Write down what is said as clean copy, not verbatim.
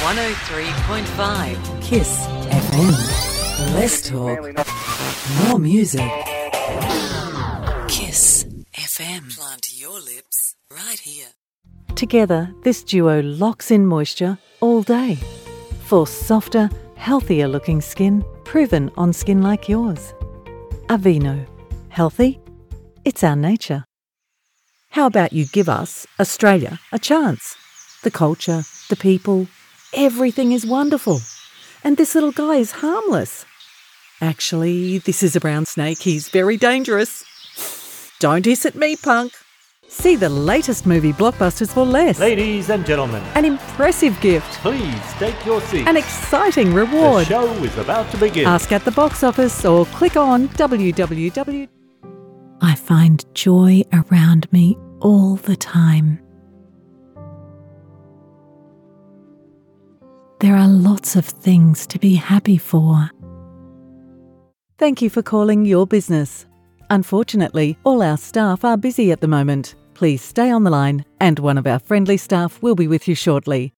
103.5. Kiss FM. Less talk, more music. Kiss FM. Plant your lips right here. Together, this duo locks in moisture all day for softer, healthier looking skin, proven on skin like yours. Aveeno. Healthy? It's our nature. How about you give us, Australia, a chance? The culture, the people, everything is wonderful. And this little guy is harmless. Actually, this is a brown snake. He's very dangerous. Don't hiss at me, punk. See the latest movie blockbusters for less. Ladies and gentlemen, An impressive gift. please take your seats. An exciting The reward. show is about to begin. Ask at the box office or click on www. I find joy around me all the time. There are lots of things to be happy for. Thank you for calling your business. Unfortunately, all our staff are busy at the moment. Please stay on the line and one of our friendly staff will be with you shortly.